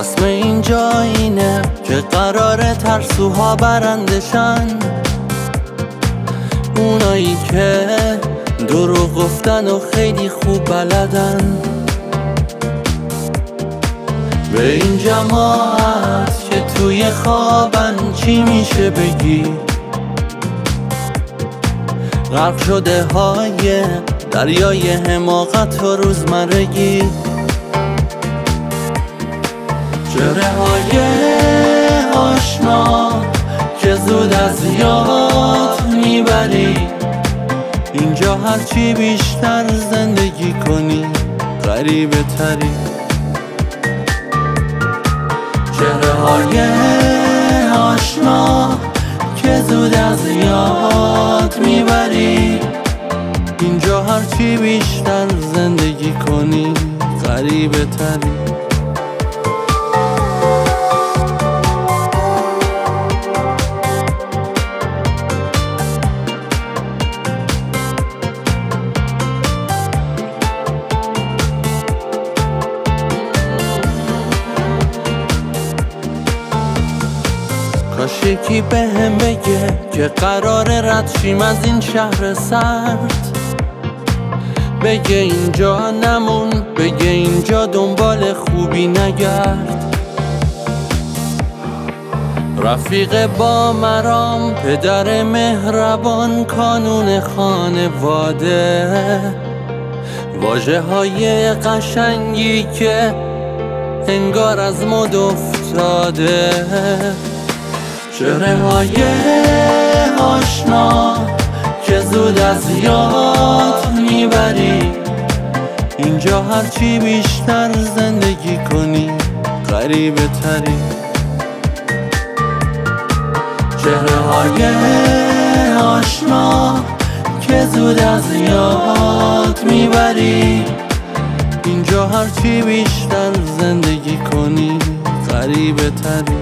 رسم اینجا اینه که قراره ترسوها برندشن، اونایی که دروغ گفتن و خیلی خوب بلدن. به این جماعت که توی خوابن چی میشه بگی؟ غرق شده های دریای حماقت و روزمرگی، چهره های آشنا که زود از یاد میبری. اینجا هرچی بیشتر زندگی کنی غریبه تری. چهره های آشنا که زود از یاد میبری. اینجا هرچی بیشتر زندگی کنی غریبه تری. کاش یکی بهم بگه که قراره رد شیم از این شهر سرد، بگه اینجا نمون، بگه اینجا دنبال خوبی نگرد. رفیق با مرام، پدر مهربان، کانون خانواده، واژه های قشنگی که انگار از مد افتاده. چهره های آشنا که زود از یاد میبری. اینجا هرچی بیشتر زندگی کنی غریبه تری. چهره های آشنا که زود از یاد میبری. اینجا هرچی بیشتر زندگی کنی غریبه تری.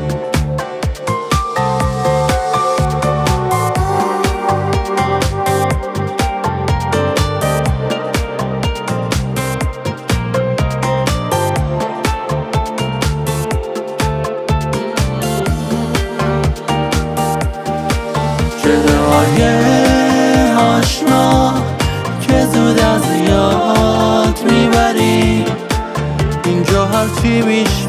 چهره های آشنا که زود از یاد میبری. اینجا هرچی بیشتر